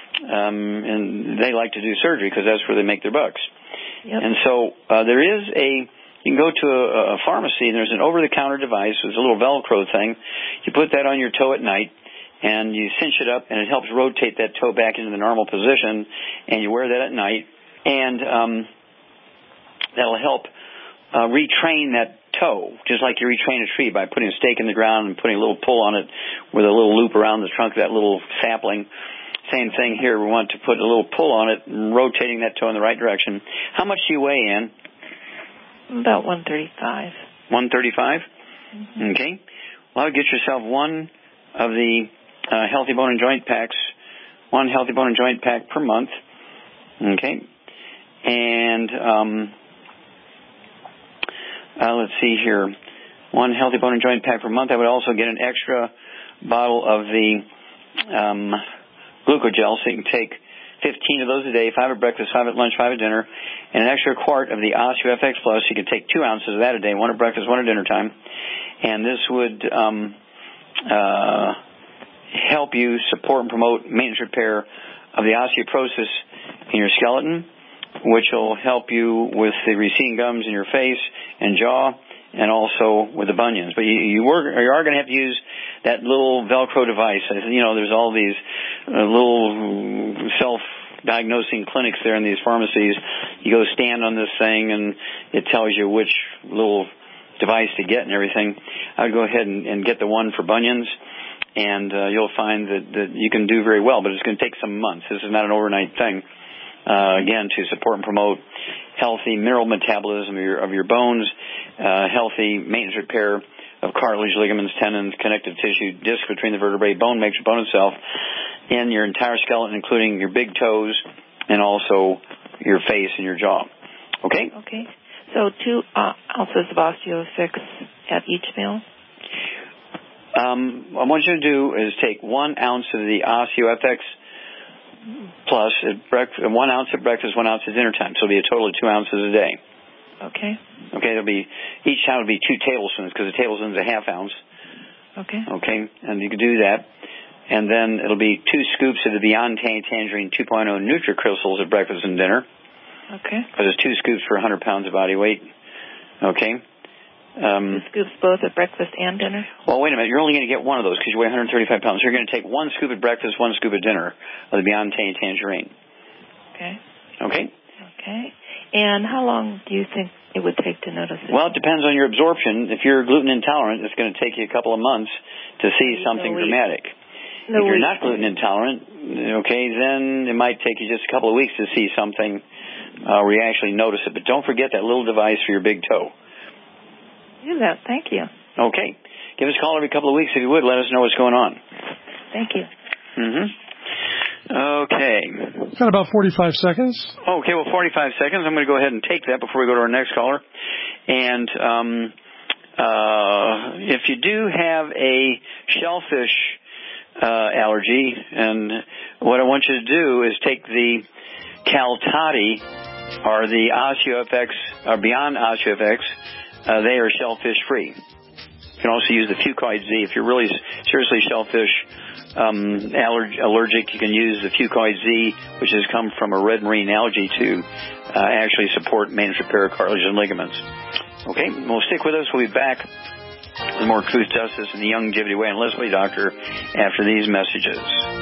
um, and they like to do surgery because that's where they make their bucks. Yep. And so uh, there is a, you can go to a, a pharmacy and there's an over-the-counter device with a little Velcro thing. You put that on your toe at night, and you cinch it up, and it helps rotate that toe back into the normal position, and you wear that at night, and um, that'll help uh, retrain that toe, just like you retrain a tree by putting a stake in the ground and putting a little pull on it with a little loop around the trunk of that little sapling. Same thing here. We want to put a little pull on it, and rotating that toe in the right direction. How much do you weigh, Ann? About one thirty-five. one thirty-five? Mm-hmm. Okay. Well, get yourself one of the Uh, healthy bone and joint packs, one healthy bone and joint pack per month. Okay. And um, uh, let's see here. One healthy bone and joint pack per month. I would also get an extra bottle of the um, glucogel, so you can take fifteen of those a day, five at breakfast, five at lunch, five at dinner, and an extra quart of the OsteoFX Plus. You can take two ounces of that a day, one at breakfast, one at dinner time. And this would um, uh, help you support and promote maintenance repair of the osteoporosis in your skeleton, which will help you with the receding gums in your face and jaw, and also with the bunions. But you, you, were, you are going to have to use that little Velcro device. You know, there's all these uh, little self-diagnosing clinics there in these pharmacies. You go stand on this thing, and it tells you which little device to get and everything. I would go ahead and, and get the one for bunions. And uh, you'll find that, that you can do very well, but it's going to take some months. This is not an overnight thing. Uh, again, to support and promote healthy mineral metabolism of your, of your bones, uh, healthy maintenance repair of cartilage, ligaments, tendons, connective tissue, disc between the vertebrae, bone matrix, bone itself, in your entire skeleton, including your big toes and also your face and your jaw. Okay? Okay. So two uh, ounces of OsteoFix at each meal? Um, what I want you to do is take one ounce of the OsteoFX Plus at breakfast, one ounce at breakfast, one ounce at dinner time. So it'll be a total of two ounces a day. Okay. Okay, it'll be, each time will be two tablespoons because a tablespoon is a half ounce. Okay. Okay, and you can do that. And then it'll be two scoops of the Beyond Tangerine two point oh NutriCrystals at breakfast and dinner. Okay. Because it's two scoops for one hundred pounds of body weight. Okay. Um, Two scoops both at breakfast and dinner? Well, wait a minute. You're only going to get one of those because you weigh one hundred thirty-five pounds. So you're going to take one scoop at breakfast, one scoop at dinner of the Beyond Tangerine. Okay. Okay? Okay. And how long do you think it would take to notice it? Well, it depends on your absorption. If you're gluten intolerant, it's going to take you a couple of months to see something no dramatic. No if you're week. not gluten intolerant, okay, then it might take you just a couple of weeks to see something uh, where you actually notice it. But don't forget that little device for your big toe. Do that. Thank you. Okay. Give us a call every couple of weeks if you would. Let us know what's going on. Thank you. Mm-hmm. Okay. Got about forty-five seconds. Okay, well, forty-five seconds. I'm going to go ahead and take that before we go to our next caller. And um, uh, if you do have a shellfish uh, allergy, and what I want you to do is take the Caltati or the OsteoFX, or Beyond OsteoFX. Uh, they are shellfish free. You can also use the Fucoid Z. If you're really seriously shellfish um, allerg- allergic, you can use the Fucoid Z, which has come from a red marine algae to uh, actually support maintenance repair of cartilage and ligaments. Okay, well, stick with us. We'll be back with more Truth, Justice, and the Youngevity Way and Leslie Doctor after these messages.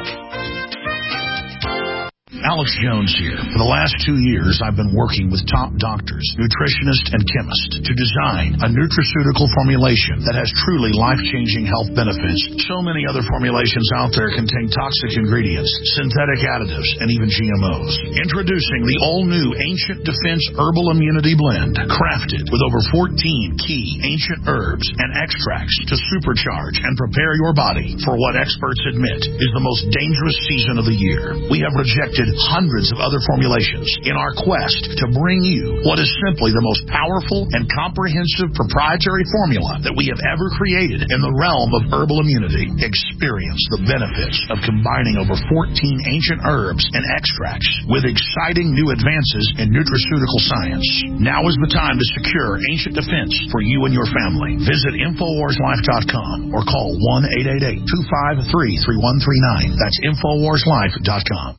Alex Jones here. For the last two years, I've been working with top doctors, nutritionists, and chemists to design a nutraceutical formulation that has truly life-changing health benefits. So many other formulations out there contain toxic ingredients, synthetic additives, and even G M Os. Introducing the all-new Ancient Defense Herbal Immunity Blend, crafted with over fourteen key ancient herbs and extracts to supercharge and prepare your body for what experts admit is the most dangerous season of the year. We have rejected hundreds of other formulations in our quest to bring you what is simply the most powerful and comprehensive proprietary formula that we have ever created in the realm of herbal immunity. Experience the benefits of combining over fourteen ancient herbs and extracts with exciting new advances in nutraceutical science. Now is the time to secure Ancient Defense for you and your family. Visit Infowars Life dot com or call one eight eight eight, two five three, three one three nine. That's Infowars Life dot com.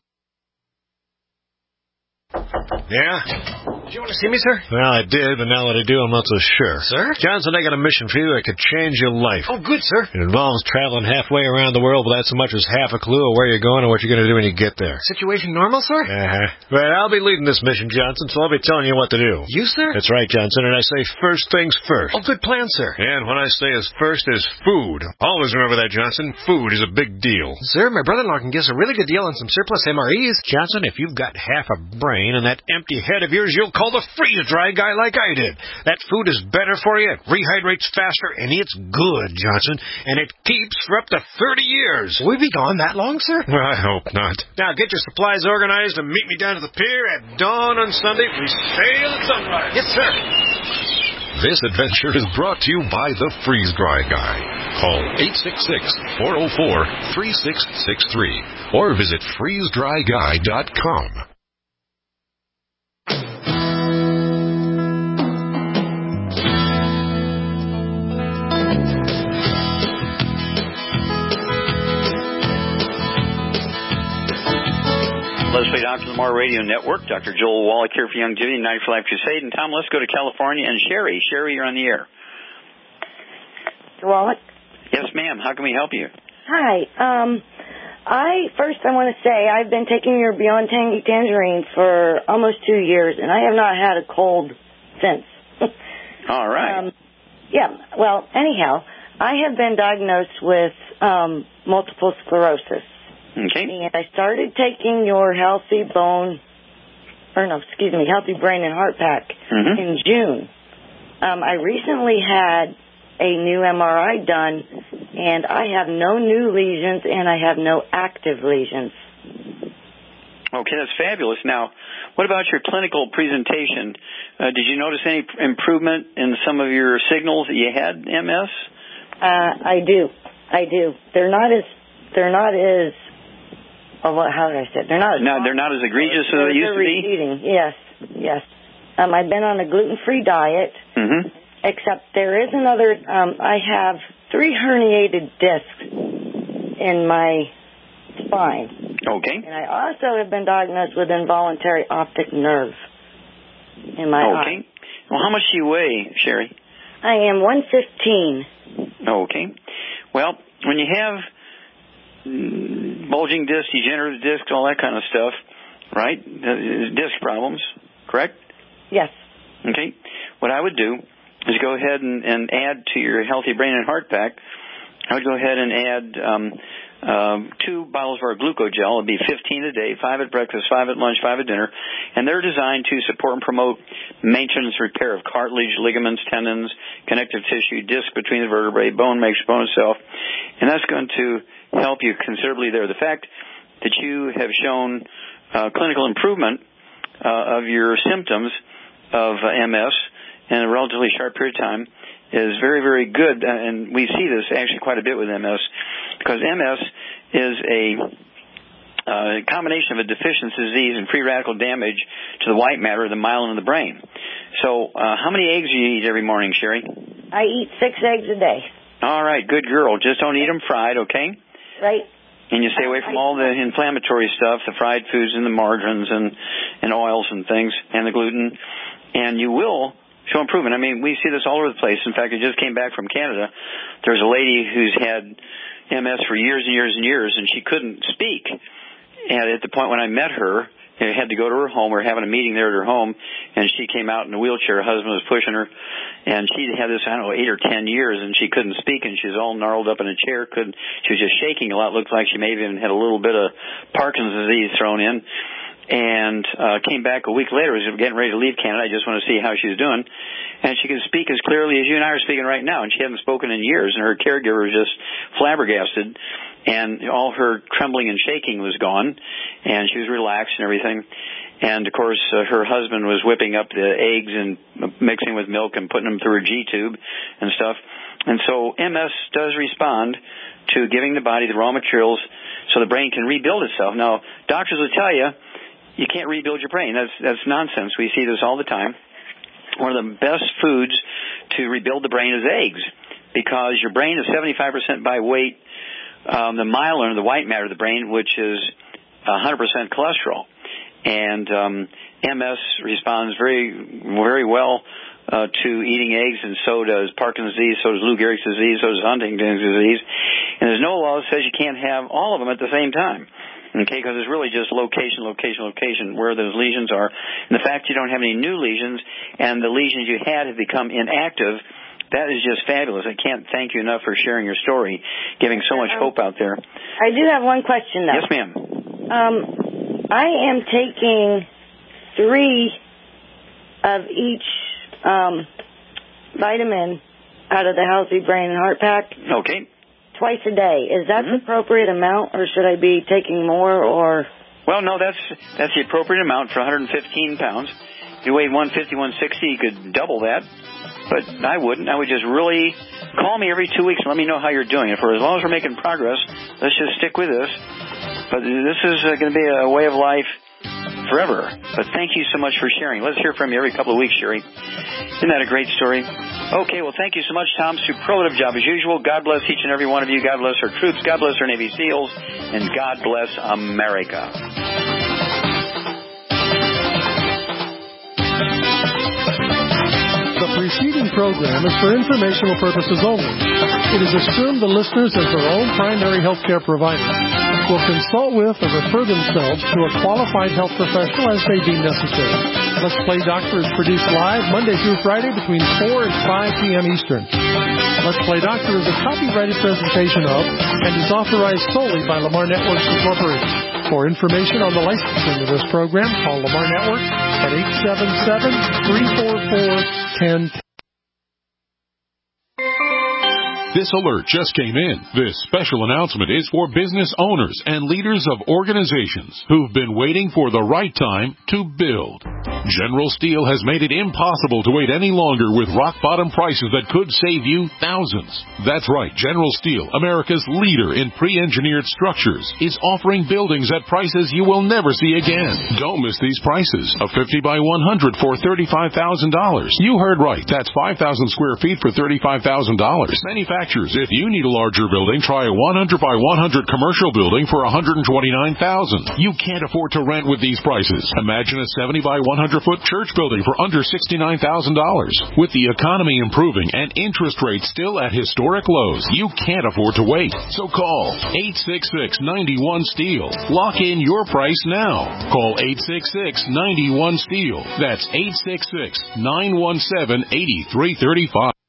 Yeah? Did you want to see me, sir? Well, I did, but now that I do, I'm not so sure. Sir? Johnson, I got a mission for you that could change your life. Oh, good, sir. It involves traveling halfway around the world without so much as half a clue of where you're going or what you're going to do when you get there. Situation normal, sir? Uh-huh. Well, I'll be leading this mission, Johnson, so I'll be telling you what to do. You, sir? That's right, Johnson, and I say first things first. Oh, good plan, sir. And when I say as first is food. Always remember that, Johnson. Food is a big deal. Sir, my brother-in-law can give us a really good deal on some surplus M R Es. Johnson, if you've got half a brain and that empty head of yours, you'll call the freeze-dry guy like I did. That food is better for you, it rehydrates faster, and it's good, Johnson. And it keeps for up to thirty years. Will we be gone that long, sir? Well, I hope not. Now, get your supplies organized and meet me down to the pier at dawn on Sunday. We sail at sunrise. Yes, sir. This adventure is brought to you by the Freeze-Dry Guy. Call eight six six, four oh four, three six six three or visit freeze dry guy dot com. Leslie Doctor Lamar Radio Network. Doctor Joel Wallach here for Youngevity, ninety for Life Crusade. And Tom, let's go to California and Sherry. Sherry, you're on the air. Mister Wallach? Yes, ma'am. How can we help you? Hi. Um, I first I want to say I've been taking your Beyond Tangy Tangerine for almost two years, and I have not had a cold since. All right. Um, yeah. Well, anyhow, I have been diagnosed with um, multiple sclerosis. Okay. And I started taking your Healthy Bone, or no, excuse me, Healthy Brain and Heart Pack mm-hmm. in June. Um, I recently had a new M R I done, and I have no new lesions, and I have no active lesions. Okay, that's fabulous. Now, what about your clinical presentation? Uh, did you notice any improvement in some of your signals that you had M S? Uh, I do. I do. They're not as, they're not as, oh, what, how did I say it? They're not as, no, they're not as egregious as they used to be? Receding. Yes, yes. Um, I've been on a gluten-free diet, mm-hmm. except there is another, um, I have three herniated discs in my spine. Okay. And I also have been diagnosed with involuntary optic nerve in my eye. Okay. Well, how much do you weigh, Sherry? I am one fifteen. Okay. Well, when you have bulging discs, degenerative discs, all that kind of stuff, right? Disc problems, correct? Yes. Okay. What I would do is go ahead and, and add to your Healthy Brain and Heart Pack, I would go ahead and add um, um, two bottles of our glucogel. It would be fifteen a day, five at breakfast, five at lunch, five at dinner. And they're designed to support and promote maintenance repair of cartilage, ligaments, tendons, connective tissue, disc between the vertebrae, bone makes bone itself. And that's going to help you considerably there. The fact that you have shown uh, clinical improvement uh, of your symptoms of uh, M S in a relatively short period of time is very, very good. Uh, and we see this actually quite a bit with M S because M S is a uh, combination of a deficiency disease and free radical damage to the white matter of the myelin in the brain. So uh, how many eggs do you eat every morning, Sherry? I eat six eggs a day. All right, good girl. Just don't eat them fried, okay? Right. And you stay away from all the inflammatory stuff, the fried foods and the margarines and, and oils and things, and the gluten, and you will show improvement. I mean, we see this all over the place. In fact, I just came back from Canada. There's a lady who's had M S for years and years and years, and she couldn't speak. And at the point when I met her, I had to go to her home. We were having a meeting there at her home, and she came out in a wheelchair. Her husband was pushing her, and she had this, I don't know, eight or ten years, and she couldn't speak, and she was all gnarled up in a chair. Couldn't. She was just shaking a lot. Looked like she maybe even had a little bit of Parkinson's disease thrown in. And uh came back a week later. As we were getting ready to leave Canada. I just want to see how she was doing. And she could speak as clearly as you and I are speaking right now, and she hadn't spoken in years, and her caregiver was just flabbergasted. And all her trembling and shaking was gone, and she was relaxed and everything. And, of course, uh, her husband was whipping up the eggs and mixing with milk and putting them through her G-tube and stuff. And so M S does respond to giving the body the raw materials so the brain can rebuild itself. Now, doctors will tell you you can't rebuild your brain. That's, that's nonsense. We see this all the time. One of the best foods to rebuild the brain is eggs because your brain is seventy-five percent by weight Um, the myelin, the white matter of the brain, which is one hundred percent cholesterol. And um, M S responds very, very well uh, to eating eggs, and so does Parkinson's disease, so does Lou Gehrig's disease, so does Huntington's disease. And there's no law that says you can't have all of them at the same time. Okay, because it's really just location, location, location, where those lesions are. And the fact you don't have any new lesions, and the lesions you had have become inactive, that is just fabulous. I can't thank you enough for sharing your story, giving so much um, hope out there. I do have one question, though. Yes, ma'am. Um, I am taking three of each um, vitamin out of the Healthy Brain and Heart Pack. Okay. Twice a day. Is that mm-hmm. the appropriate amount, or should I be taking more? Or Well, no, that's that's the appropriate amount for one hundred fifteen pounds. If you weighed one fifty, one sixty, you could double that. But I wouldn't. I would just really call me every two weeks and let me know how you're doing. And for as long as we're making progress, let's just stick with this. But this is uh, going to be a way of life forever. But thank you so much for sharing. Let's hear from you every couple of weeks, Sherry. Isn't that a great story? Okay, well, thank you so much, Tom. Superlative job as usual. God bless each and every one of you. God bless our troops. God bless our Navy SEALs. And God bless America. The preceding program is for informational purposes only. It is assumed the listeners, as their own primary health care provider, will consult with or refer themselves to a qualified health professional as they deem necessary. Let's Play Doctor is produced live Monday through Friday between four and five p.m. Eastern. Let's Play Doctor is a copyrighted presentation of and is authorized solely by Lamar Networks Incorporated. For information on the licensing of this program, call Lamar Networks at eight seven seven, three four four, one zero. This alert just came in. This special announcement is for business owners and leaders of organizations who've been waiting for the right time to build. General Steel has made it impossible to wait any longer with rock-bottom prices that could save you thousands. That's right, General Steel, America's leader in pre-engineered structures, is offering buildings at prices you will never see again. Don't miss these prices. A fifty by one hundred for thirty-five thousand dollars. You heard right. That's five thousand square feet for thirty-five thousand dollars. Manufacturers, if you need a larger building, try a one hundred by one hundred commercial building for one hundred twenty-nine thousand dollars. You can't afford to rent with these prices. Imagine a seventy by one hundred foot church building for under sixty-nine thousand dollars. With the economy improving and interest rates still at historic lows, you can't afford to wait. So call eight six six, nine one, STEEL. Lock in your price now. Call eight six six, nine one, STEEL. That's eight six six, nine one seven, eight three three five.